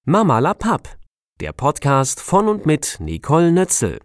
Mama la Papp, der Podcast von und mit Nicole Nötzel.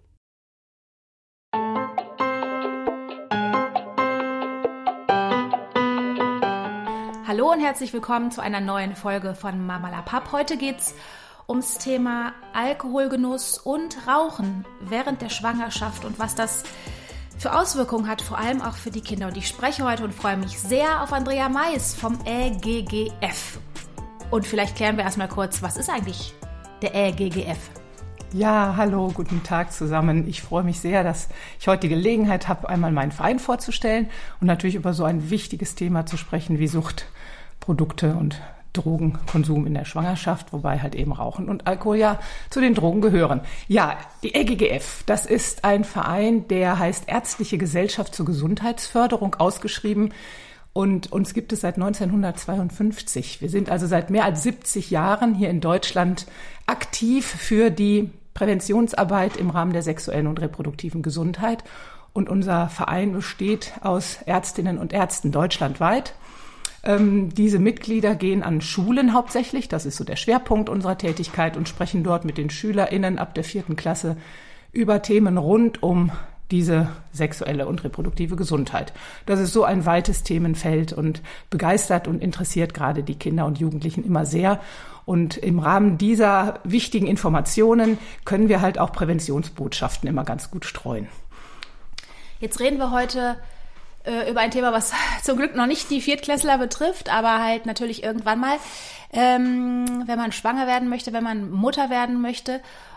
Hallo und herzlich willkommen zu einer neuen Folge von Mama la Papp. Heute geht's ums Thema Alkoholgenuss und Rauchen während der Schwangerschaft und was das für Auswirkungen hat, vor allem auch für die Kinder. Und ich spreche heute und freue mich sehr auf Andrea Mais vom LGGF. Und vielleicht klären wir erstmal kurz, was ist eigentlich der LGGF? Ja, hallo, guten Tag zusammen. Ich freue mich sehr, dass ich heute die Gelegenheit habe, einmal meinen Verein vorzustellen und natürlich über so ein wichtiges Thema zu sprechen wie Suchtprodukte und Drogenkonsum in der Schwangerschaft, wobei halt eben Rauchen und Alkohol ja zu den Drogen gehören. Ja, die LGGF, das ist ein Verein, der heißt Ärztliche Gesellschaft zur Gesundheitsförderung, ausgeschrieben. Und uns gibt es seit 1952. Wir sind also seit mehr als 70 Jahren hier in Deutschland aktiv für die Präventionsarbeit im Rahmen der sexuellen und reproduktiven Gesundheit. Und unser Verein besteht aus Ärztinnen und Ärzten deutschlandweit. Diese Mitglieder gehen an Schulen hauptsächlich, das ist so der Schwerpunkt unserer Tätigkeit, und sprechen dort mit den SchülerInnen ab der 4. Klasse über Themen rund um diese sexuelle und reproduktive Gesundheit. Das ist so ein weites Themenfeld und begeistert und interessiert gerade die Kinder und Jugendlichen immer sehr. Und im Rahmen dieser wichtigen Informationen können wir halt auch Präventionsbotschaften immer ganz gut streuen. Jetzt reden wir heute über ein Thema, was zum Glück noch nicht die Viertklässler betrifft, aber halt natürlich irgendwann mal, wenn man schwanger werden möchte, wenn man Mutter werden möchte.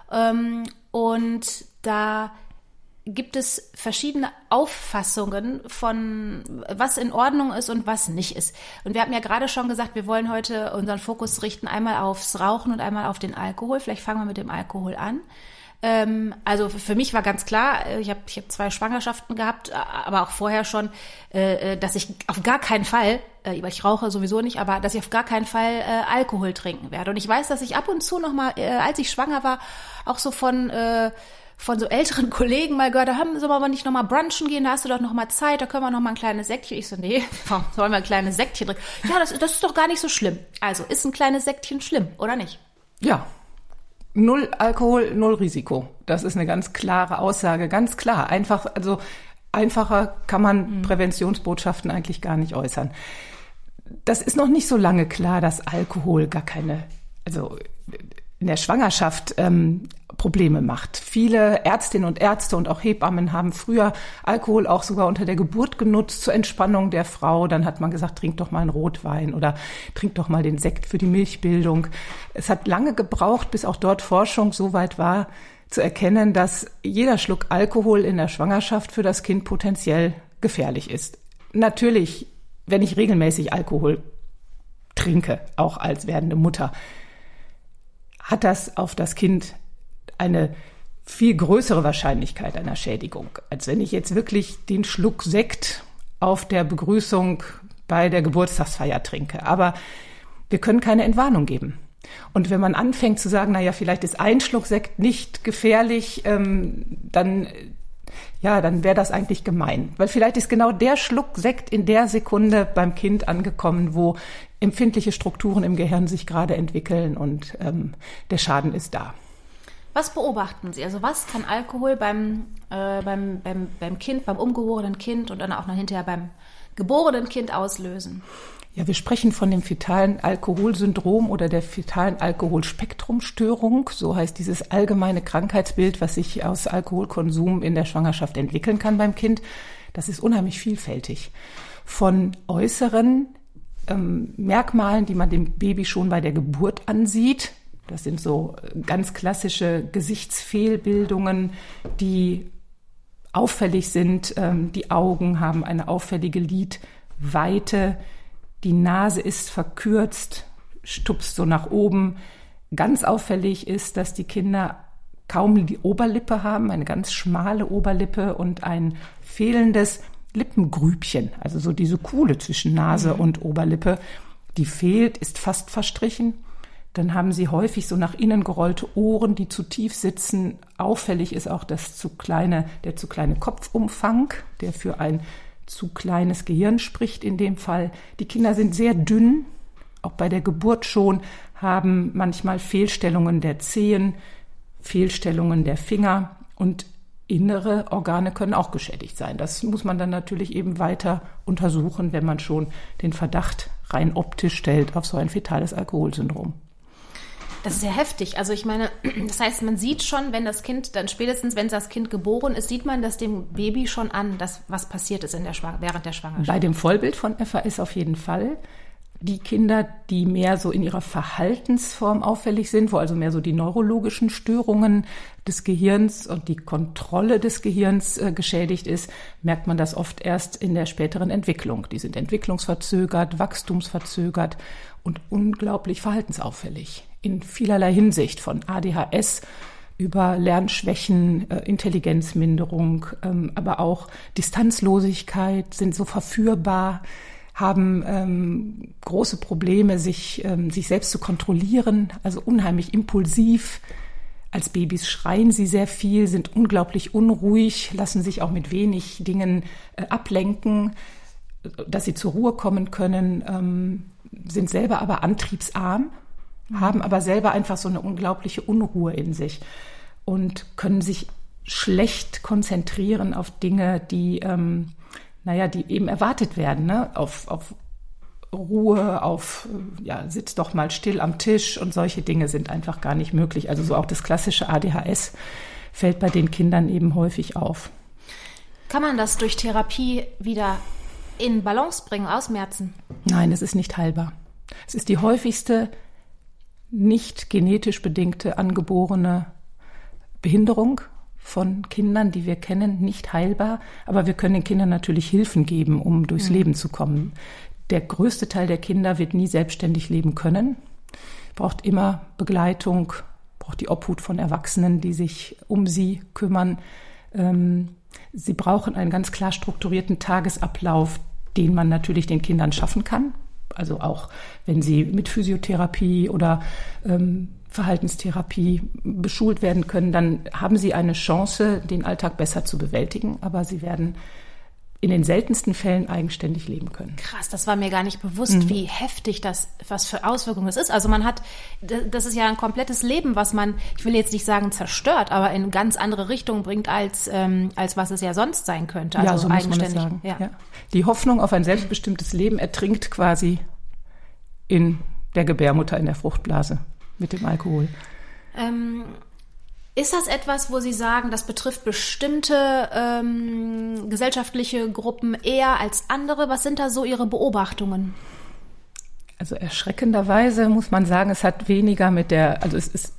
Und da gibt es verschiedene Auffassungen von, was in Ordnung ist und was nicht ist. Und wir haben ja gerade schon gesagt, wir wollen heute unseren Fokus richten einmal aufs Rauchen und einmal auf den Alkohol. Vielleicht fangen wir mit dem Alkohol an. Also für mich war ganz klar, ich hab 2 Schwangerschaften gehabt, aber auch vorher schon, dass ich auf gar keinen Fall, weil ich rauche sowieso nicht, aber dass ich auf gar keinen Fall Alkohol trinken werde. Und ich weiß, dass ich ab und zu noch mal, als ich schwanger war, auch so von so älteren Kollegen mal gehört, da haben sie aber nicht noch mal brunchen gehen, da hast du doch noch mal Zeit, da können wir noch mal ein kleines Säckchen. Ich so, nee, warum sollen wir ein kleines Säckchen trinken? Ja, das ist doch gar nicht so schlimm. Also, ist ein kleines Säckchen schlimm, oder nicht? Ja, 0 Alkohol, 0 Risiko. Das ist eine ganz klare Aussage, ganz klar. Einfacher kann man Präventionsbotschaften eigentlich gar nicht äußern. Das ist noch nicht so lange klar, dass Alkohol gar keine, also in der Schwangerschaft Probleme macht. Viele Ärztinnen und Ärzte und auch Hebammen haben früher Alkohol auch sogar unter der Geburt genutzt zur Entspannung der Frau. Dann hat man gesagt, trink doch mal einen Rotwein oder trink doch mal den Sekt für die Milchbildung. Es hat lange gebraucht, bis auch dort Forschung so weit war, zu erkennen, dass jeder Schluck Alkohol in der Schwangerschaft für das Kind potenziell gefährlich ist. Natürlich, wenn ich regelmäßig Alkohol trinke, auch als werdende Mutter, hat das auf das Kind eine viel größere Wahrscheinlichkeit einer Schädigung, als wenn ich jetzt wirklich den Schluck Sekt auf der Begrüßung bei der Geburtstagsfeier trinke. Aber wir können keine Entwarnung geben. Und wenn man anfängt zu sagen, naja, vielleicht ist ein Schluck Sekt nicht gefährlich, dann wäre das eigentlich gemein. Weil vielleicht ist genau der Schluck Sekt in der Sekunde beim Kind angekommen, wo empfindliche Strukturen im Gehirn sich gerade entwickeln und der Schaden ist da. Was beobachten Sie? Also was kann Alkohol beim Kind, beim ungeborenen Kind und dann auch noch hinterher beim geborenen Kind auslösen? Ja, wir sprechen von dem fetalen Alkoholsyndrom oder der fetalen Alkoholspektrumstörung. So heißt dieses allgemeine Krankheitsbild, was sich aus Alkoholkonsum in der Schwangerschaft entwickeln kann beim Kind. Das ist unheimlich vielfältig. Von äußeren Merkmalen, die man dem Baby schon bei der Geburt ansieht. Das sind so ganz klassische Gesichtsfehlbildungen, die auffällig sind. Die Augen haben eine auffällige Lidweite. Die Nase ist verkürzt, stupst so nach oben. Ganz auffällig ist, dass die Kinder kaum die Oberlippe haben, eine ganz schmale Oberlippe und ein fehlendes Lippengrübchen, also so diese Kuhle zwischen Nase und Oberlippe, die fehlt, ist fast verstrichen. Dann haben sie häufig so nach innen gerollte Ohren, die zu tief sitzen. Auffällig ist auch der zu kleine Kopfumfang, der für ein zu kleines Gehirn spricht in dem Fall. Die Kinder sind sehr dünn, auch bei der Geburt schon, haben manchmal Fehlstellungen der Zehen, Fehlstellungen der Finger und innere Organe können auch geschädigt sein. Das muss man dann natürlich eben weiter untersuchen, wenn man schon den Verdacht rein optisch stellt auf so ein fetales Alkoholsyndrom. Das ist ja heftig. Also ich meine, das heißt, man sieht schon, wenn das Kind, dann spätestens, wenn das Kind geboren ist, sieht man das dem Baby schon an, was passiert ist während der Schwangerschaft. Bei dem Vollbild von FAS auf jeden Fall. Die Kinder, die mehr so in ihrer Verhaltensform auffällig sind, wo also mehr so die neurologischen Störungen des Gehirns und die Kontrolle des Gehirns geschädigt ist, merkt man das oft erst in der späteren Entwicklung. Die sind entwicklungsverzögert, wachstumsverzögert und unglaublich verhaltensauffällig. In vielerlei Hinsicht, von ADHS über Lernschwächen, Intelligenzminderung, aber auch Distanzlosigkeit, sind so verführbar, haben große Probleme, sich selbst zu kontrollieren, also unheimlich impulsiv. Als Babys schreien sie sehr viel, sind unglaublich unruhig, lassen sich auch mit wenig Dingen ablenken, dass sie zur Ruhe kommen können, sind selber aber antriebsarm, haben aber selber einfach so eine unglaubliche Unruhe in sich und können sich schlecht konzentrieren auf Dinge, die die eben erwartet werden, ne? Auf Ruhe, sitz doch mal still am Tisch und solche Dinge sind einfach gar nicht möglich. Also so auch das klassische ADHS fällt bei den Kindern eben häufig auf. Kann man das durch Therapie wieder in Balance bringen, ausmerzen? Nein, es ist nicht heilbar. Es ist die häufigste nicht genetisch bedingte angeborene Behinderung von Kindern, die wir kennen, nicht heilbar. Aber wir können den Kindern natürlich Hilfen geben, um durchs Leben zu kommen. Der größte Teil der Kinder wird nie selbstständig leben können, braucht immer Begleitung, braucht die Obhut von Erwachsenen, die sich um sie kümmern. Sie brauchen einen ganz klar strukturierten Tagesablauf, den man natürlich den Kindern schaffen kann. Also auch wenn sie mit Physiotherapie oder Verhaltenstherapie beschult werden können, dann haben sie eine Chance, den Alltag besser zu bewältigen. Aber sie werden in den seltensten Fällen eigenständig leben können. Krass, das war mir gar nicht bewusst, wie heftig was für Auswirkungen das ist. Also das ist ja ein komplettes Leben, was man, ich will jetzt nicht sagen zerstört, aber in ganz andere Richtungen bringt, als was es ja sonst sein könnte. Also ja, so muss man das sagen. Ja. Ja. Die Hoffnung auf ein selbstbestimmtes Leben ertrinkt quasi in der Gebärmutter, in der Fruchtblase mit dem Alkohol. Ist das etwas, wo Sie sagen, das betrifft bestimmte gesellschaftliche Gruppen eher als andere? Was sind da so Ihre Beobachtungen? Also erschreckenderweise muss man sagen, es hat weniger es ist,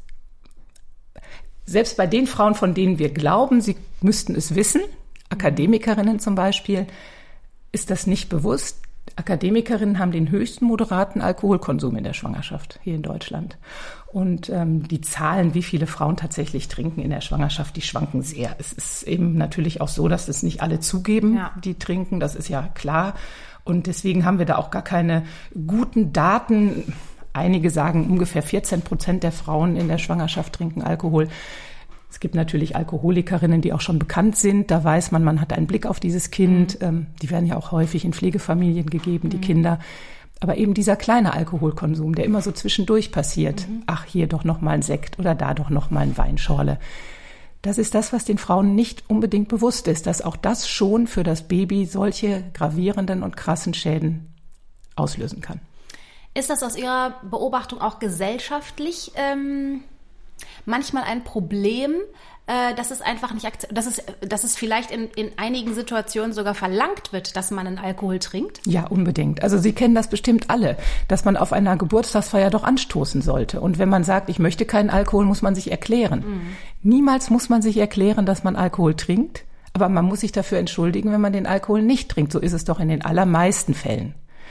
selbst bei den Frauen, von denen wir glauben, sie müssten es wissen, Akademikerinnen zum Beispiel, ist das nicht bewusst. Akademikerinnen haben den höchsten moderaten Alkoholkonsum in der Schwangerschaft hier in Deutschland. Und die Zahlen, wie viele Frauen tatsächlich trinken in der Schwangerschaft, die schwanken sehr. Es ist eben natürlich auch so, dass es nicht alle zugeben, die trinken, das ist ja klar. Und deswegen haben wir da auch gar keine guten Daten. Einige sagen, ungefähr 14% der Frauen in der Schwangerschaft trinken Alkohol. Es gibt natürlich Alkoholikerinnen, die auch schon bekannt sind. Da weiß man hat einen Blick auf dieses Kind. Die werden ja auch häufig in Pflegefamilien gegeben, die Kinder. Aber eben dieser kleine Alkoholkonsum, der immer so zwischendurch passiert. Ach, hier doch noch mal ein Sekt oder da doch noch mal ein Weinschorle. Das ist das, was den Frauen nicht unbedingt bewusst ist, dass auch das schon für das Baby solche gravierenden und krassen Schäden auslösen kann. Ist das aus Ihrer Beobachtung auch gesellschaftlich manchmal ein Problem, dass es einfach nicht dass es vielleicht in einigen Situationen sogar verlangt wird, dass man einen Alkohol trinkt? Ja, unbedingt. Also Sie kennen das bestimmt alle, dass man auf einer Geburtstagsfeier doch anstoßen sollte. Und wenn man sagt, ich möchte keinen Alkohol, muss man sich erklären. Niemals muss man sich erklären, dass man Alkohol trinkt, aber man muss sich dafür entschuldigen, wenn man den Alkohol nicht trinkt. So ist es doch in den allermeisten Fällen.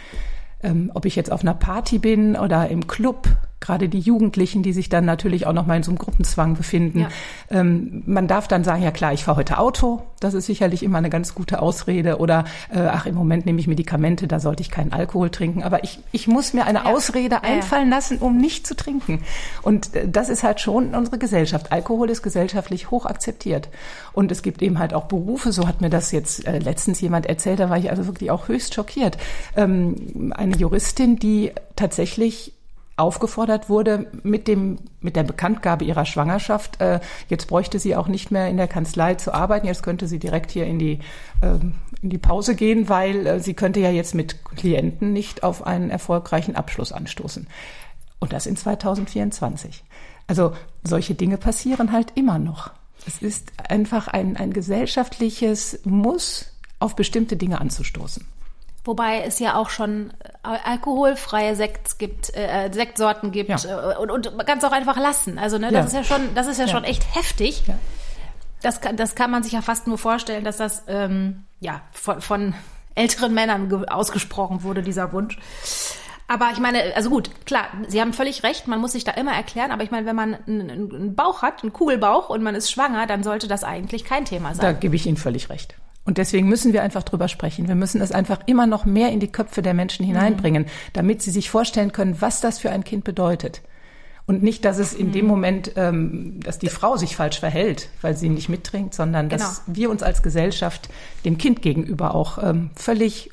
Ob ich jetzt auf einer Party bin oder im Club, gerade die Jugendlichen, die sich dann natürlich auch noch mal in so einem Gruppenzwang befinden. Ja. Man darf dann sagen, ja klar, ich fahre heute Auto, das ist sicherlich immer eine ganz gute Ausrede. Oder im Moment nehme ich Medikamente, da sollte ich keinen Alkohol trinken. Aber ich muss mir eine Ausrede einfallen lassen, um nicht zu trinken. Und das ist halt schon unsere Gesellschaft. Alkohol ist gesellschaftlich hoch akzeptiert. Und es gibt eben halt auch Berufe, so hat mir das jetzt letztens jemand erzählt, da war ich also wirklich auch höchst schockiert. Eine Juristin, die tatsächlich aufgefordert wurde mit der Bekanntgabe ihrer Schwangerschaft, jetzt bräuchte sie auch nicht mehr in der Kanzlei zu arbeiten, jetzt könnte sie direkt hier in die Pause gehen, weil sie könnte ja jetzt mit Klienten nicht auf einen erfolgreichen Abschluss anstoßen. Und das in 2024. Also solche Dinge passieren halt immer noch. Es ist einfach ein gesellschaftliches Muss, auf bestimmte Dinge anzustoßen. Wobei es ja auch schon alkoholfreie Sektsorten gibt, ja. Und man kann es auch einfach lassen. Also ne, das ist ja schon echt heftig. Ja. Das kann man sich ja fast nur vorstellen, dass das von älteren Männern ausgesprochen wurde, dieser Wunsch. Aber ich meine, also gut, klar, Sie haben völlig recht, man muss sich da immer erklären, aber ich meine, wenn man einen Bauch hat, einen Kugelbauch und man ist schwanger, dann sollte das eigentlich kein Thema sein. Da gebe ich Ihnen völlig recht. Und deswegen müssen wir einfach drüber sprechen. Wir müssen es einfach immer noch mehr in die Köpfe der Menschen hineinbringen, damit sie sich vorstellen können, was das für ein Kind bedeutet. Und nicht, dass es in dem Moment, dass die Frau sich falsch verhält, weil sie nicht mittrinkt, sondern dass wir uns als Gesellschaft dem Kind gegenüber auch völlig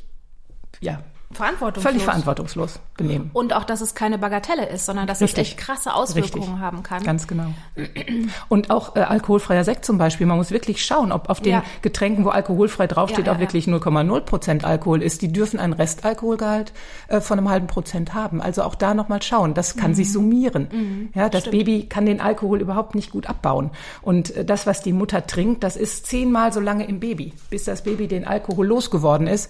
verantwortungslos benehmen. Und auch, dass es keine Bagatelle ist, sondern dass es echt krasse Auswirkungen haben kann. Ganz genau. Und auch alkoholfreier Sekt zum Beispiel. Man muss wirklich schauen, ob auf den Getränken, wo alkoholfrei draufsteht, auch wirklich 0,0% Alkohol ist. Die dürfen einen Restalkoholgehalt von einem halben Prozent haben. Also auch da nochmal schauen. Das kann sich summieren. Ja, das Baby kann den Alkohol überhaupt nicht gut abbauen. Und das, was die Mutter trinkt, das ist 10-mal so lange im Baby, bis das Baby den Alkohol losgeworden ist.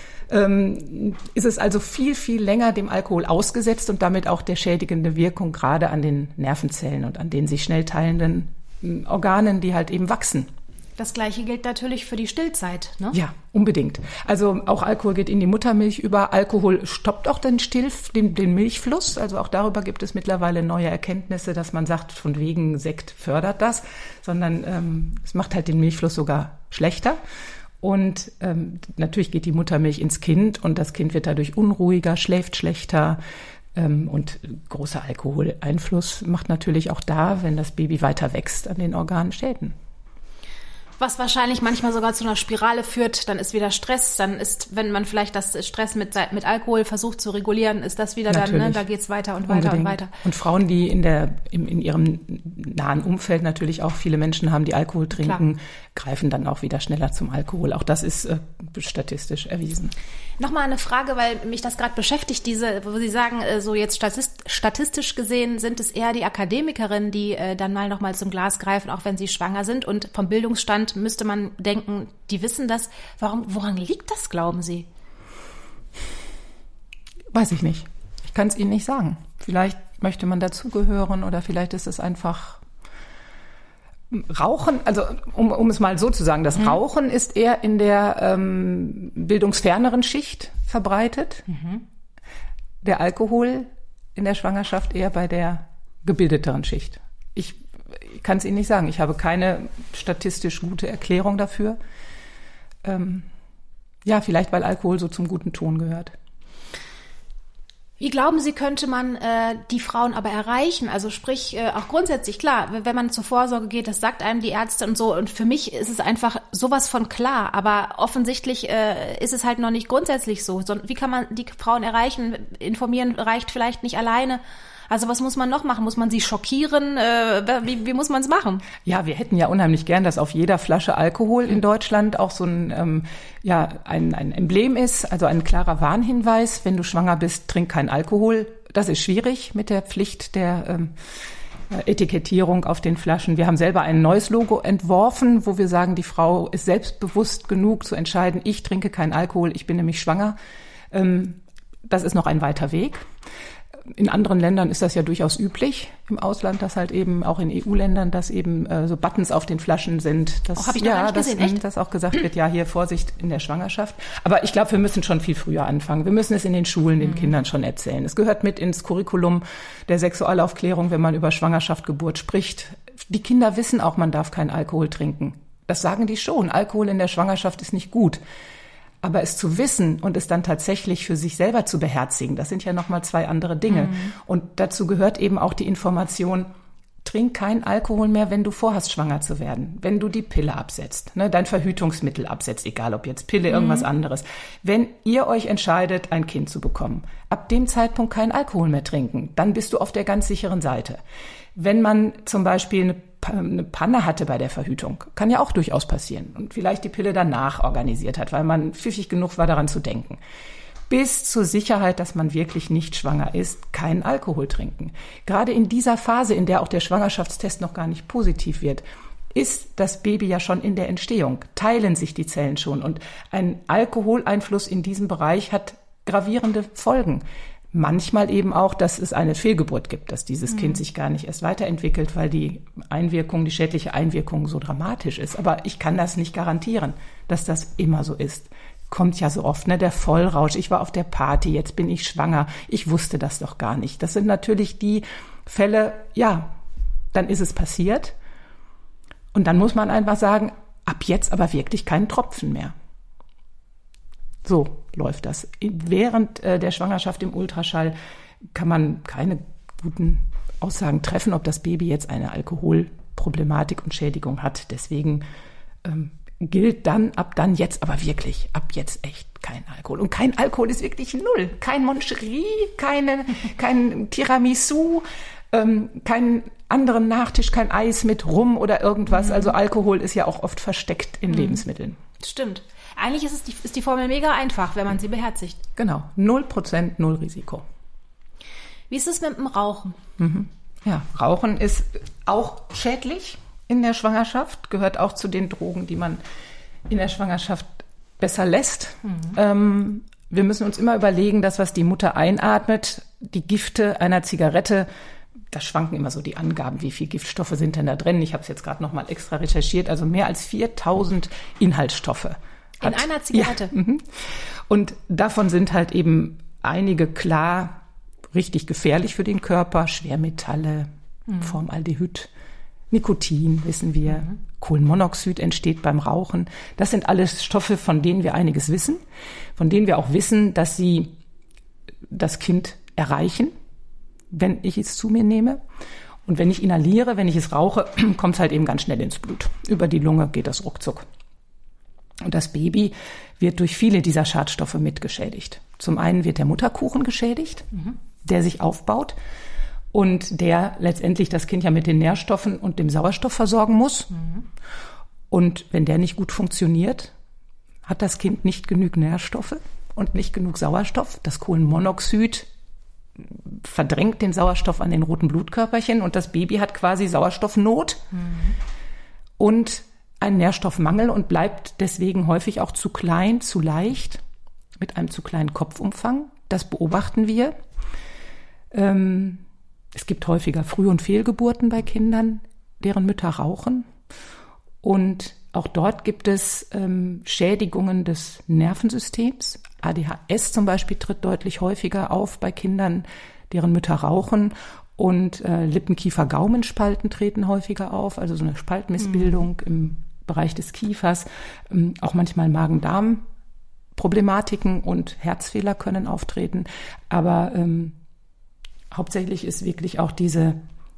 Ist es also viel, viel länger dem Alkohol ausgesetzt und damit auch der schädigende Wirkung gerade an den Nervenzellen und an den sich schnell teilenden Organen, die halt eben wachsen. Das Gleiche gilt natürlich für die Stillzeit, ne? Ja, unbedingt. Also auch Alkohol geht in die Muttermilch über. Alkohol stoppt auch den Milchfluss. Also auch darüber gibt es mittlerweile neue Erkenntnisse, dass man sagt, von wegen Sekt fördert das, sondern es macht halt den Milchfluss sogar schlechter. Und natürlich geht die Muttermilch ins Kind und das Kind wird dadurch unruhiger, schläft schlechter. Und großer Alkoholeinfluss macht natürlich auch da, wenn das Baby weiter wächst, an den Organen Schäden. Was wahrscheinlich manchmal sogar zu einer Spirale führt, dann ist wieder Stress, dann ist, wenn man vielleicht das Stress mit Alkohol versucht zu regulieren, ist das wieder natürlich. Dann, ne, da geht's weiter und weiter und weiter. Und Frauen, die in ihrem nahen Umfeld natürlich auch viele Menschen haben, die Alkohol trinken, greifen dann auch wieder schneller zum Alkohol. Auch das ist statistisch erwiesen. Nochmal eine Frage, weil mich das gerade beschäftigt, wo Sie sagen, so jetzt statistisch gesehen sind es eher die Akademikerinnen, die dann mal nochmal zum Glas greifen, auch wenn sie schwanger sind. Und vom Bildungsstand müsste man denken, die wissen das. Woran liegt das, glauben Sie? Weiß ich nicht. Ich kann es Ihnen nicht sagen. Vielleicht möchte man dazugehören oder vielleicht ist es einfach Rauchen, also um es mal so zu sagen, das Rauchen ist eher in der bildungsferneren Schicht verbreitet. Der Alkohol in der Schwangerschaft eher bei der gebildeteren Schicht. Ich kann es Ihnen nicht sagen. Ich habe keine statistisch gute Erklärung dafür. Vielleicht weil Alkohol so zum guten Ton gehört. Wie glauben Sie, könnte man die Frauen aber erreichen? Also sprich, auch grundsätzlich, klar, wenn man zur Vorsorge geht, das sagt einem die Ärzte und so. Und für mich ist es einfach sowas von klar. Aber offensichtlich ist es halt noch nicht grundsätzlich so. Wie kann man die Frauen erreichen? Informieren reicht vielleicht nicht alleine. Also was muss man noch machen? Muss man sie schockieren? Wie muss man es machen? Ja, wir hätten ja unheimlich gern, dass auf jeder Flasche Alkohol in Deutschland auch so ein Emblem ist, also ein klarer Warnhinweis. Wenn du schwanger bist, trink kein Alkohol. Das ist schwierig mit der Pflicht der Etikettierung auf den Flaschen. Wir haben selber ein neues Logo entworfen, wo wir sagen, die Frau ist selbstbewusst genug zu entscheiden, ich trinke keinen Alkohol, ich bin nämlich schwanger. Das ist noch ein weiter Weg. In anderen Ländern ist das ja durchaus üblich, im Ausland, dass halt eben auch in EU-Ländern, dass eben so Buttons auf den Flaschen sind. Das habe ich noch nicht gesehen, echt? Dass auch gesagt wird, ja, hier Vorsicht in der Schwangerschaft. Aber ich glaube, wir müssen schon viel früher anfangen. Wir müssen es in den Schulen den Kindern schon erzählen. Es gehört mit ins Curriculum der Sexualaufklärung, wenn man über Schwangerschaft, Geburt spricht. Die Kinder wissen auch, man darf keinen Alkohol trinken. Das sagen die schon. Alkohol in der Schwangerschaft ist nicht gut. Aber es zu wissen und es dann tatsächlich für sich selber zu beherzigen, das sind ja nochmal zwei andere Dinge. Und dazu gehört eben auch die Information, trink keinen Alkohol mehr, wenn du vorhast, schwanger zu werden. Wenn du die Pille absetzt, ne, dein Verhütungsmittel absetzt, egal ob jetzt Pille, irgendwas anderes. Wenn ihr euch entscheidet, ein Kind zu bekommen, ab dem Zeitpunkt keinen Alkohol mehr trinken, dann bist du auf der ganz sicheren Seite. Wenn man zum Beispiel eine Panne hatte bei der Verhütung, kann ja auch durchaus passieren und vielleicht die Pille danach organisiert hat, weil man pfiffig genug war, daran zu denken. Bis zur Sicherheit, dass man wirklich nicht schwanger ist, keinen Alkohol trinken. Gerade in dieser Phase, in der auch der Schwangerschaftstest noch gar nicht positiv wird, ist das Baby ja schon in der Entstehung, teilen sich die Zellen schon und ein Alkoholeinfluss in diesem Bereich hat gravierende Folgen. Manchmal eben auch, dass es eine Fehlgeburt gibt, dass dieses Kind sich gar nicht erst weiterentwickelt, weil die schädliche Einwirkung so dramatisch ist. Aber ich kann das nicht garantieren, dass das immer so ist. Kommt ja so oft, ne, der Vollrausch. Ich war auf der Party, jetzt bin ich schwanger. Ich wusste das doch gar nicht. Das sind natürlich die Fälle, ja, dann ist es passiert. Und dann muss man einfach sagen, ab jetzt aber wirklich keinen Tropfen mehr. So läuft das. Während der Schwangerschaft im Ultraschall kann man keine guten Aussagen treffen, ob das Baby jetzt eine Alkoholproblematik und Schädigung hat. Deswegen gilt ab dann jetzt aber wirklich, ab jetzt echt kein Alkohol. Und kein Alkohol ist wirklich null. Kein Moncherie, kein Tiramisu, keinen anderen Nachtisch, kein Eis mit Rum oder irgendwas. Also Alkohol ist ja auch oft versteckt in Lebensmitteln. Stimmt. Eigentlich ist die Formel mega einfach, wenn man sie beherzigt. Genau, 0%, 0 Risiko. Wie ist es mit dem Rauchen? Ja, Rauchen ist auch schädlich in der Schwangerschaft, gehört auch zu den Drogen, die man in der Schwangerschaft besser lässt. Wir müssen uns immer überlegen, dass was die Mutter einatmet, die Gifte einer Zigarette, da schwanken immer so die Angaben, wie viel Giftstoffe sind denn da drin. Ich habe es jetzt gerade noch mal extra recherchiert, also mehr als 4000 Inhaltsstoffe. In einer Zigarette? Ja. Und davon sind halt eben einige klar richtig gefährlich für den Körper. Schwermetalle, Formaldehyd, Nikotin, wissen wir. Kohlenmonoxid entsteht beim Rauchen. Das sind alles Stoffe, von denen wir einiges wissen. Von denen wir auch wissen, dass sie das Kind erreichen, wenn ich es zu mir nehme. Und wenn ich inhaliere, wenn ich es rauche, kommt es halt eben ganz schnell ins Blut. Über die Lunge geht das ruckzuck. Und das Baby wird durch viele dieser Schadstoffe mitgeschädigt. Zum einen wird der Mutterkuchen geschädigt, der sich aufbaut und der letztendlich das Kind ja mit den Nährstoffen und dem Sauerstoff versorgen muss. Und wenn der nicht gut funktioniert, hat das Kind nicht genug Nährstoffe und nicht genug Sauerstoff. Das Kohlenmonoxid verdrängt den Sauerstoff an den roten Blutkörperchen und das Baby hat quasi Sauerstoffnot und einen Nährstoffmangel und bleibt deswegen häufig auch zu klein, zu leicht, mit einem zu kleinen Kopfumfang. Das beobachten wir. Es gibt häufiger Früh- und Fehlgeburten bei Kindern, deren Mütter rauchen. Und auch dort gibt es Schädigungen des Nervensystems. ADHS zum Beispiel tritt deutlich häufiger auf bei Kindern, deren Mütter rauchen. Und Lippenkiefer-Gaumenspalten treten häufiger auf, also so eine Spaltmissbildung im Bereich des Kiefers. Auch manchmal Magen-Darm-Problematiken und Herzfehler können auftreten. Aber hauptsächlich ist wirklich auch diese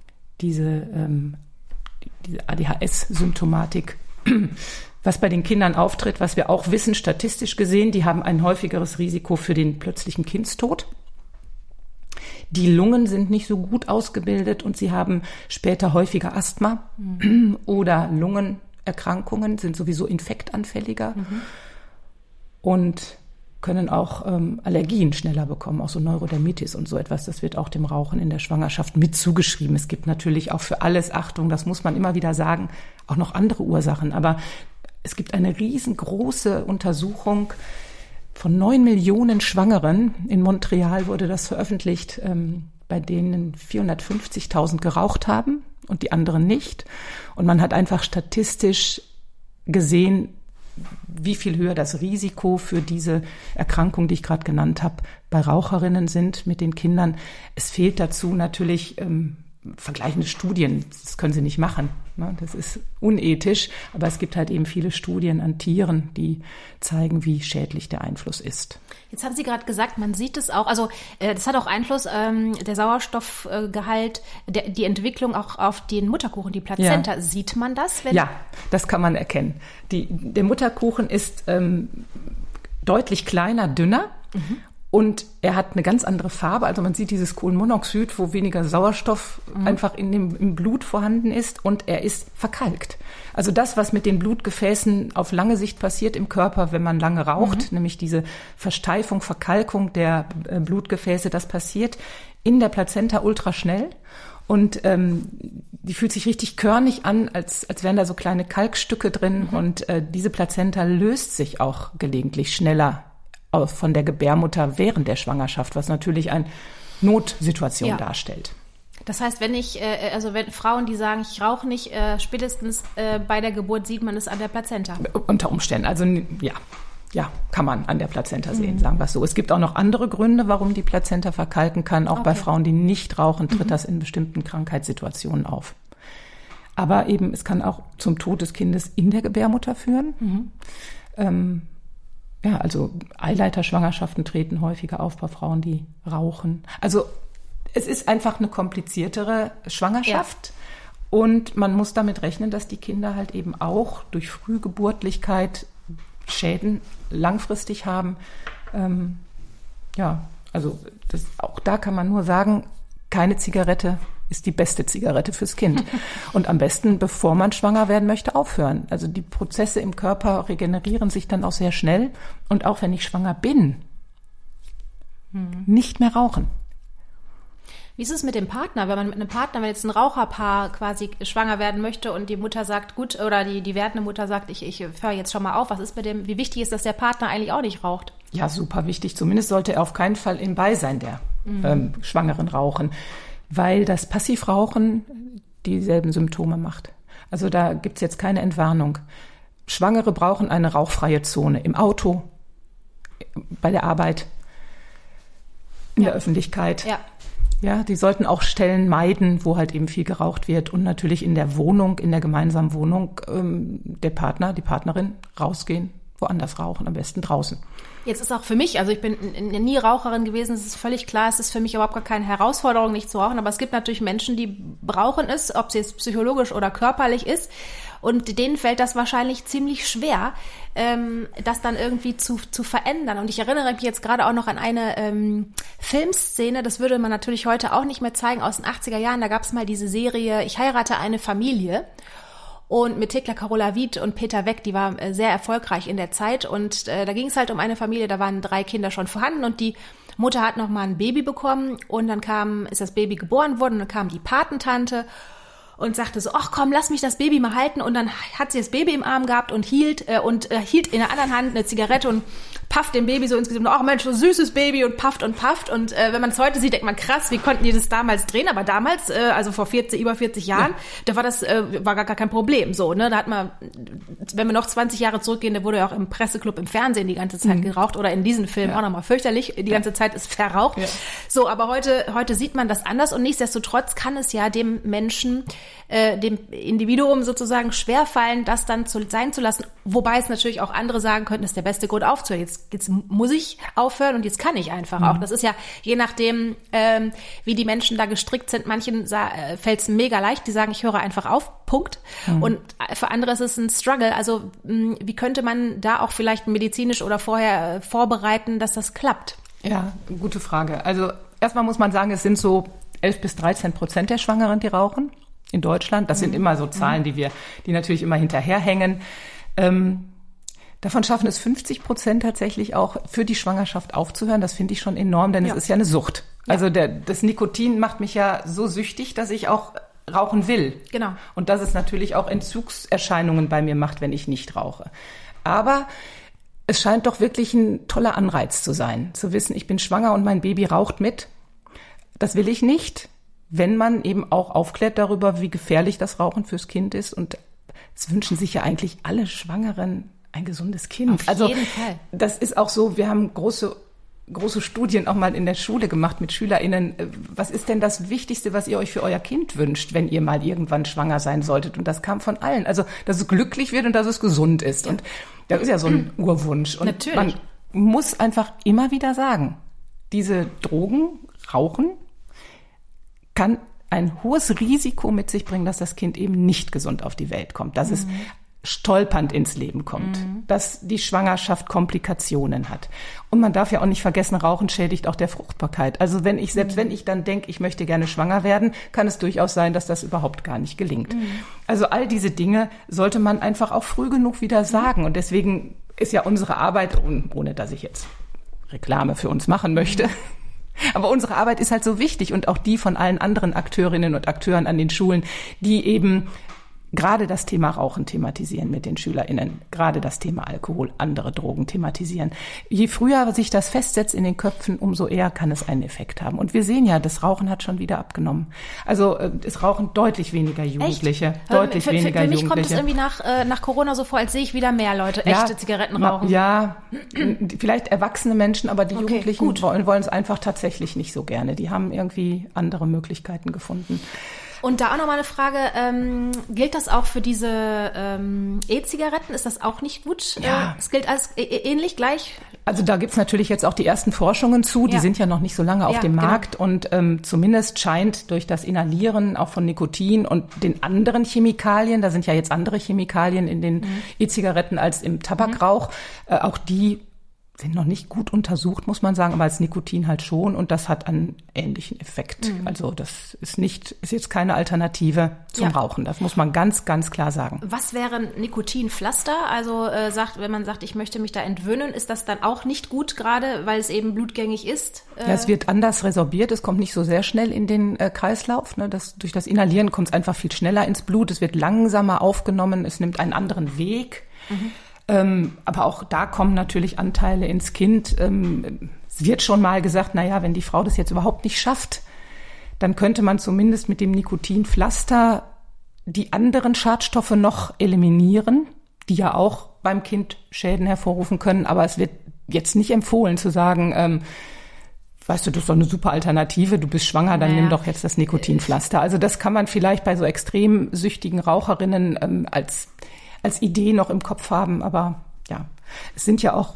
ADHS-Symptomatik, was bei den Kindern auftritt, was wir auch wissen, statistisch gesehen, die haben ein häufigeres Risiko für den plötzlichen Kindstod. Die Lungen sind nicht so gut ausgebildet und sie haben später häufiger Asthma oder Lungenerkrankungen, sind sowieso infektanfälliger und können auch Allergien schneller bekommen, auch so Neurodermitis und so etwas. Das wird auch dem Rauchen in der Schwangerschaft mit zugeschrieben. Es gibt natürlich auch für alles, Achtung, das muss man immer wieder sagen, auch noch andere Ursachen. Aber es gibt eine riesengroße Untersuchung von 9 Millionen Schwangeren. In Montreal wurde das veröffentlicht, bei denen 450.000 geraucht haben und die anderen nicht. Und man hat einfach statistisch gesehen, wie viel höher das Risiko für diese Erkrankung, die ich gerade genannt habe, bei Raucherinnen sind mit den Kindern. Es fehlt dazu natürlich vergleichende Studien, das können sie nicht machen. Ne? Das ist unethisch, aber es gibt halt eben viele Studien an Tieren, die zeigen, wie schädlich der Einfluss ist. Jetzt haben Sie gerade gesagt, man sieht es auch, also das hat auch Einfluss, der Sauerstoffgehalt, die Entwicklung auch auf den Mutterkuchen, die Plazenta. Ja. Sieht man das? Ja, das kann man erkennen. Der Mutterkuchen ist deutlich kleiner, dünner. Und er hat eine ganz andere Farbe. Also man sieht dieses Kohlenmonoxid, wo weniger Sauerstoff einfach im Blut vorhanden ist. Und er ist verkalkt. Also das, was mit den Blutgefäßen auf lange Sicht passiert im Körper, wenn man lange raucht, nämlich diese Versteifung, Verkalkung der Blutgefäße, das passiert in der Plazenta ultraschnell. Und die fühlt sich richtig körnig an, als wären da so kleine Kalkstücke drin. Und diese Plazenta löst sich auch gelegentlich schneller von der Gebärmutter während der Schwangerschaft, was natürlich eine Notsituation darstellt. Das heißt, wenn Frauen, die sagen, ich rauche nicht, spätestens bei der Geburt sieht man es an der Plazenta. Unter Umständen, also ja, kann man an der Plazenta sehen, sagen wir es so. Es gibt auch noch andere Gründe, warum die Plazenta verkalken kann. Auch bei Frauen, die nicht rauchen, tritt das in bestimmten Krankheitssituationen auf. Aber eben, es kann auch zum Tod des Kindes in der Gebärmutter führen. Also Eileiterschwangerschaften treten häufiger auf bei Frauen, die rauchen. Also es ist einfach eine kompliziertere Schwangerschaft. Ja. Und man muss damit rechnen, dass die Kinder halt eben auch durch Frühgeburtlichkeit Schäden langfristig haben. Auch da kann man nur sagen, keine Zigarette ist die beste Zigarette fürs Kind. Und am besten, bevor man schwanger werden möchte, aufhören. Also die Prozesse im Körper regenerieren sich dann auch sehr schnell. Und auch wenn ich schwanger bin, nicht mehr rauchen. Wie ist es mit dem Partner, wenn man mit einem Partner, wenn jetzt ein Raucherpaar quasi schwanger werden möchte und die Mutter sagt, gut, oder die werdende Mutter sagt, ich höre jetzt schon mal auf, was ist mit dem, wie wichtig ist, dass der Partner eigentlich auch nicht raucht? Ja, super wichtig. Zumindest sollte er auf keinen Fall im Beisein der Schwangeren rauchen, weil das Passivrauchen dieselben Symptome macht. Also da gibt's jetzt keine Entwarnung. Schwangere brauchen eine rauchfreie Zone im Auto, bei der Arbeit, in der Öffentlichkeit. Ja, die sollten auch Stellen meiden, wo halt eben viel geraucht wird und natürlich in der Wohnung, in der gemeinsamen Wohnung, der Partner, die Partnerin rausgehen, woanders rauchen, am besten draußen. Jetzt ist auch für mich, also ich bin nie Raucherin gewesen, es ist völlig klar, es ist für mich überhaupt gar keine Herausforderung, nicht zu rauchen, aber es gibt natürlich Menschen, die brauchen es, ob es jetzt psychologisch oder körperlich ist. Und denen fällt das wahrscheinlich ziemlich schwer, das dann irgendwie zu verändern. Und ich erinnere mich jetzt gerade auch noch an eine Filmszene, das würde man natürlich heute auch nicht mehr zeigen, aus den 80er Jahren. Da gab es mal diese Serie Ich heirate eine Familie. Und mit Thekla Carola Wied und Peter Weck, die war sehr erfolgreich in der Zeit. Und da ging es halt um eine Familie, da waren 3 Kinder schon vorhanden und die Mutter hat noch mal ein Baby bekommen. Und dann ist das Baby geboren worden und dann kam die Patentante und sagte so, ach komm, lass mich das Baby mal halten. Und dann hat sie das Baby im Arm gehabt und hielt in der anderen Hand eine Zigarette und pafft dem Baby so insgesamt, ach Mensch, so süßes Baby und pafft und pafft. Und wenn man es heute sieht, denkt man, krass, wie konnten die das damals drehen? Aber damals, also vor über 40 Jahren, da war das war gar kein Problem. So, ne? Da hat man, wenn wir noch 20 Jahre zurückgehen, da wurde ja auch im Presseclub im Fernsehen die ganze Zeit geraucht oder in diesen Filmen auch nochmal fürchterlich. Die ganze Zeit ist verraucht. Ja. So, aber heute sieht man das anders und nichtsdestotrotz kann es ja dem Menschen, dem Individuum sozusagen schwerfallen, das dann sein zu lassen. Wobei es natürlich auch andere sagen könnten, das ist der beste Grund aufzuhören. Jetzt muss ich aufhören und jetzt kann ich einfach auch. Das ist ja je nachdem, wie die Menschen da gestrickt sind. Manchen fällt es mega leicht, die sagen, ich höre einfach auf, Punkt. Und für andere ist es ein Struggle. Also wie könnte man da auch vielleicht medizinisch oder vorher vorbereiten, dass das klappt? Ja, gute Frage. Also erstmal muss man sagen, es sind so 11-13% der Schwangeren, die rauchen in Deutschland. Das sind immer so Zahlen, die natürlich immer hinterherhängen. Davon schaffen es 50% tatsächlich auch für die Schwangerschaft aufzuhören. Das finde ich schon enorm, denn es ist ja eine Sucht. Ja. Also das Nikotin macht mich ja so süchtig, dass ich auch rauchen will. Genau. Und dass es natürlich auch Entzugserscheinungen bei mir macht, wenn ich nicht rauche. Aber es scheint doch wirklich ein toller Anreiz zu sein, zu wissen, ich bin schwanger und mein Baby raucht mit. Das will ich nicht, wenn man eben auch aufklärt darüber, wie gefährlich das Rauchen fürs Kind ist. Und es wünschen sich ja eigentlich alle Schwangeren ein gesundes Kind. Auf jeden Fall. Das ist auch so, wir haben große große Studien auch mal in der Schule gemacht mit SchülerInnen. Was ist denn das Wichtigste, was ihr euch für euer Kind wünscht, wenn ihr mal irgendwann schwanger sein solltet? Und das kam von allen. Also, dass es glücklich wird und dass es gesund ist. Ja. Und das ist ja so ein Urwunsch. Und natürlich. Man muss einfach immer wieder sagen, diese Drogen, Rauchen, kann ein hohes Risiko mit sich bringen, dass das Kind eben nicht gesund auf die Welt kommt, dass es stolpernd ins Leben kommt, dass die Schwangerschaft Komplikationen hat. Und man darf ja auch nicht vergessen, Rauchen schädigt auch der Fruchtbarkeit. Also selbst wenn ich dann denke, ich möchte gerne schwanger werden, kann es durchaus sein, dass das überhaupt gar nicht gelingt. Also all diese Dinge sollte man einfach auch früh genug wieder sagen. Und deswegen ist ja unsere Arbeit, ohne dass ich jetzt Reklame für uns machen möchte, aber unsere Arbeit ist halt so wichtig und auch die von allen anderen Akteurinnen und Akteuren an den Schulen, die eben gerade das Thema Rauchen thematisieren mit den SchülerInnen, gerade das Thema Alkohol, andere Drogen thematisieren. Je früher sich das festsetzt in den Köpfen, umso eher kann es einen Effekt haben. Und wir sehen ja, das Rauchen hat schon wieder abgenommen. Also es rauchen deutlich weniger Jugendliche. Echt? Deutlich weniger Jugendliche. Für mich Jugendliche. kommt es irgendwie nach Corona so vor, als sehe ich wieder mehr Leute echte Zigaretten rauchen. Ja, vielleicht erwachsene Menschen, aber die Jugendlichen gut. wollen es einfach tatsächlich nicht so gerne. Die haben irgendwie andere Möglichkeiten gefunden. Und da auch nochmal eine Frage, gilt das auch für diese E-Zigaretten? Ist das auch nicht gut? Ja. Es gilt als ähnlich gleich? Also da gibt's natürlich jetzt auch die ersten Forschungen zu, die sind ja noch nicht so lange auf dem Markt und zumindest scheint durch das Inhalieren auch von Nikotin und den anderen Chemikalien, da sind ja jetzt andere Chemikalien in den E-Zigaretten als im Tabakrauch, auch die sind noch nicht gut untersucht, muss man sagen, aber als Nikotin halt schon und das hat einen ähnlichen Effekt. Also das ist jetzt keine Alternative zum Rauchen. Das muss man ganz, ganz klar sagen. Was wäre ein Nikotinpflaster? Also wenn man sagt, ich möchte mich da entwöhnen, ist das dann auch nicht gut, gerade weil es eben blutgängig ist? Ja, es wird anders resorbiert, es kommt nicht so sehr schnell in den Kreislauf. Ne? Durch das Inhalieren kommt es einfach viel schneller ins Blut, es wird langsamer aufgenommen, es nimmt einen anderen Weg. Aber auch da kommen natürlich Anteile ins Kind. Es wird schon mal gesagt, wenn die Frau das jetzt überhaupt nicht schafft, dann könnte man zumindest mit dem Nikotinpflaster die anderen Schadstoffe noch eliminieren, die ja auch beim Kind Schäden hervorrufen können. Aber es wird jetzt nicht empfohlen zu sagen, weißt du, das ist doch eine super Alternative, du bist schwanger, dann nimm doch jetzt das Nikotinpflaster. Also das kann man vielleicht bei so extrem süchtigen Raucherinnen als Idee noch im Kopf haben, aber ja, es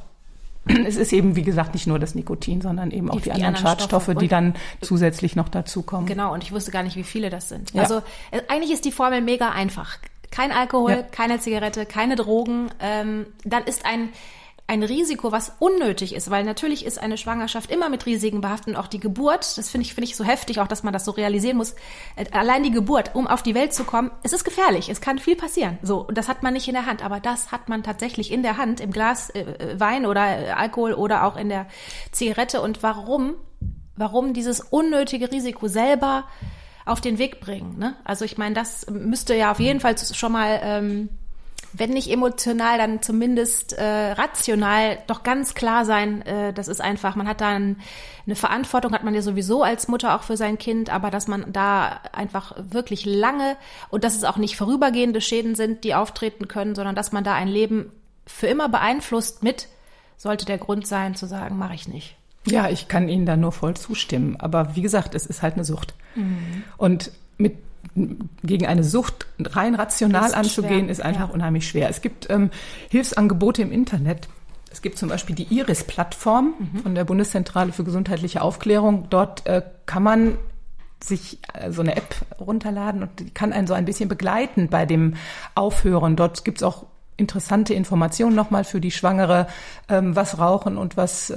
ist eben, wie gesagt, nicht nur das Nikotin, sondern eben auch die anderen Schadstoffe, die dann zusätzlich noch dazukommen. Genau, und ich wusste gar nicht, wie viele das sind. Ja. Also eigentlich ist die Formel mega einfach. Kein Alkohol, keine Zigarette, keine Drogen, dann ist ein Risiko, was unnötig ist, weil natürlich ist eine Schwangerschaft immer mit Risiken behaftet und auch die Geburt, das finde ich so heftig, auch dass man das so realisieren muss, allein die Geburt, um auf die Welt zu kommen, es ist gefährlich, es kann viel passieren, so, und das hat man nicht in der Hand, aber das hat man tatsächlich in der Hand, im Glas Wein oder Alkohol oder auch in der Zigarette und warum dieses unnötige Risiko selber auf den Weg bringen, ne? Also ich meine, das müsste ja auf jeden Fall schon mal wenn nicht emotional, dann zumindest rational doch ganz klar sein, das ist einfach, man hat da eine Verantwortung, hat man ja sowieso als Mutter auch für sein Kind, aber dass man da einfach wirklich lange und dass es auch nicht vorübergehende Schäden sind, die auftreten können, sondern dass man da ein Leben für immer beeinflusst sollte der Grund sein, zu sagen, mache ich nicht. Ja, ich kann Ihnen da nur voll zustimmen, aber wie gesagt, es ist halt eine Sucht. Und gegen eine Sucht rein rational anzugehen, ist einfach unheimlich schwer. Es gibt Hilfsangebote im Internet. Es gibt zum Beispiel die IRIS-Plattform von der Bundeszentrale für gesundheitliche Aufklärung. Dort kann man sich so eine App runterladen und die kann einen so ein bisschen begleiten bei dem Aufhören. Dort gibt es auch interessante Informationen nochmal für die Schwangere, was Rauchen und was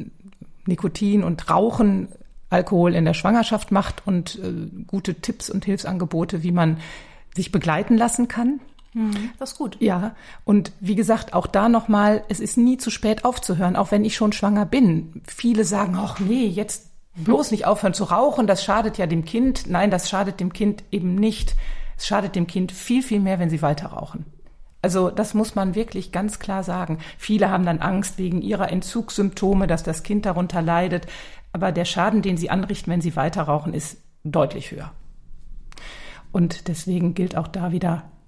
Nikotin und Rauchen Alkohol in der Schwangerschaft macht und gute Tipps und Hilfsangebote, wie man sich begleiten lassen kann. Das ist gut. Ja, und wie gesagt, auch da nochmal, es ist nie zu spät aufzuhören, auch wenn ich schon schwanger bin. Viele sagen, ach nee, jetzt bloß nicht aufhören zu rauchen, das schadet ja dem Kind. Nein, das schadet dem Kind eben nicht. Es schadet dem Kind viel, viel mehr, wenn sie weiter rauchen. Also das muss man wirklich ganz klar sagen. Viele haben dann Angst wegen ihrer Entzugssymptome, dass das Kind darunter leidet. Aber der Schaden, den sie anrichten, wenn sie weiter rauchen, ist deutlich höher. Und deswegen gilt auch da wieder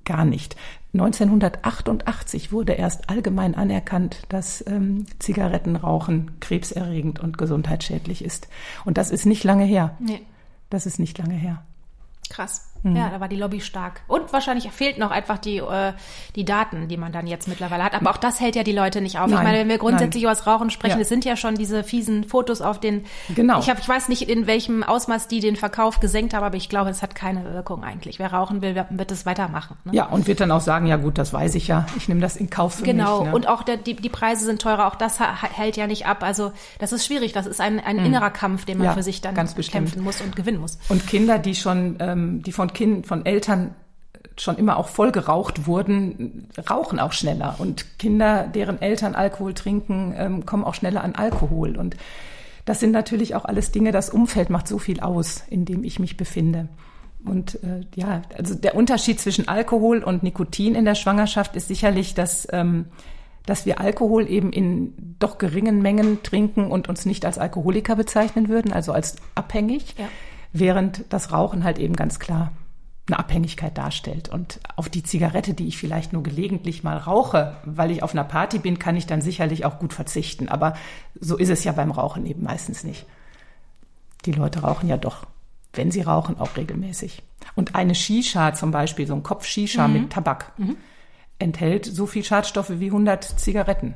gar nicht. 1988 wurde erst allgemein anerkannt, dass Zigarettenrauchen krebserregend und gesundheitsschädlich ist. Und das ist nicht lange her. Nee. Das ist nicht lange her. Krass. Ja, da war die Lobby stark. Und wahrscheinlich fehlt noch einfach die Daten, die man dann jetzt mittlerweile hat. Aber auch das hält ja die Leute nicht auf. Nein, ich meine, wenn wir grundsätzlich über das Rauchen sprechen, Ja. es sind ja schon diese fiesen Fotos auf den... Genau. Ich weiß nicht, in welchem Ausmaß die den Verkauf gesenkt haben, aber ich glaube, es hat keine Wirkung eigentlich. Wer rauchen will, wird es weitermachen. Ne? Ja, und wird dann auch sagen, ja gut, das weiß ich ja, ich nehme das in Kauf für Genau, mich. Ne? und auch die Preise sind teurer, auch das hält ja nicht ab. Also das ist schwierig, das ist ein innerer Kampf, den man Ja, für sich dann ganz bestimmt. kämpfen muss und gewinnen muss. Und Kinder, die schon, die von Eltern schon immer auch voll geraucht wurden, rauchen auch schneller. Und Kinder, deren Eltern Alkohol trinken, kommen auch schneller an Alkohol. Und das sind natürlich auch alles Dinge, das Umfeld macht so viel aus, in dem ich mich befinde. Und also der Unterschied zwischen Alkohol und Nikotin in der Schwangerschaft ist sicherlich, dass wir Alkohol eben in doch geringen Mengen trinken und uns nicht als Alkoholiker bezeichnen würden, also als abhängig, Ja. während das Rauchen halt eben ganz klar eine Abhängigkeit darstellt. Und auf die Zigarette, die ich vielleicht nur gelegentlich mal rauche, weil ich auf einer Party bin, kann ich dann sicherlich auch gut verzichten. Aber so ist es ja beim Rauchen eben meistens nicht. Die Leute rauchen ja doch, wenn sie rauchen, auch regelmäßig. Und eine Shisha zum Beispiel, so ein Kopf-Shisha mit Tabak, enthält so viel Schadstoffe wie 100 Zigaretten.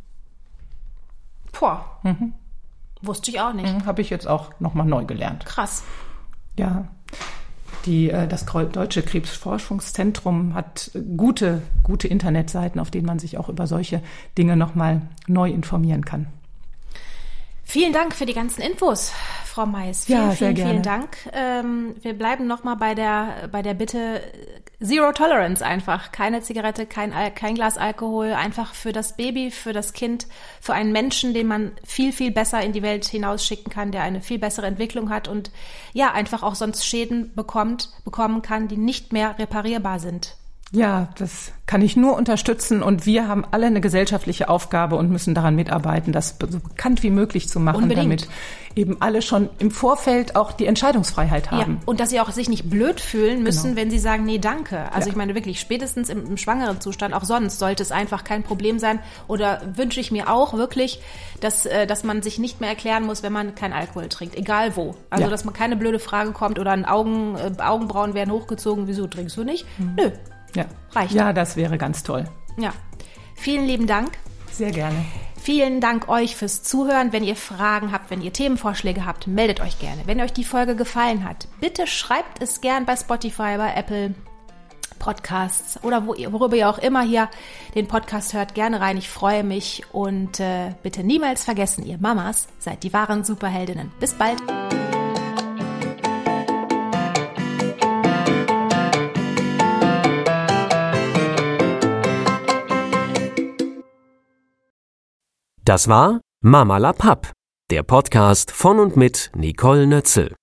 Boah, wusste ich auch nicht. Habe ich jetzt auch nochmal neu gelernt. Krass. Ja, das Deutsche Krebsforschungszentrum hat gute Internetseiten, auf denen man sich auch über solche Dinge nochmal neu informieren kann. Vielen Dank für die ganzen Infos, Frau Mais. Ja, sehr gerne. Vielen Dank. Wir bleiben nochmal bei der Bitte Zero Tolerance einfach. Keine Zigarette, kein Glas Alkohol, einfach für das Baby, für das Kind, für einen Menschen, den man viel, viel besser in die Welt hinausschicken kann, der eine viel bessere Entwicklung hat und ja, einfach auch sonst Schäden bekommen kann, die nicht mehr reparierbar sind. Ja, das kann ich nur unterstützen und wir haben alle eine gesellschaftliche Aufgabe und müssen daran mitarbeiten, das so bekannt wie möglich zu machen, Unbedingt. damit eben alle schon im Vorfeld auch die Entscheidungsfreiheit haben. Ja, und dass sie auch sich nicht blöd fühlen müssen, Genau. wenn sie sagen, nee, danke. Also Ja. ich meine wirklich, spätestens im schwangeren Zustand, auch sonst sollte es einfach kein Problem sein. Oder wünsche ich mir auch wirklich, dass man sich nicht mehr erklären muss, wenn man keinen Alkohol trinkt, egal wo. Also Ja. dass man keine blöde Frage kommt oder Augenbrauen werden hochgezogen, wieso trinkst du nicht? Nö, Ja. reicht. Ja, das wäre ganz toll. Ja. Vielen lieben Dank. Sehr gerne. Vielen Dank euch fürs Zuhören. Wenn ihr Fragen habt, wenn ihr Themenvorschläge habt, meldet euch gerne. Wenn euch die Folge gefallen hat, bitte schreibt es gern bei Spotify, bei Apple Podcasts oder worüber ihr auch immer hier den Podcast hört, gerne rein. Ich freue mich und bitte niemals vergessen, ihr Mamas seid die wahren Superheldinnen. Bis bald. Das war Mama La Papp, der Podcast von und mit Nicole Nötzel.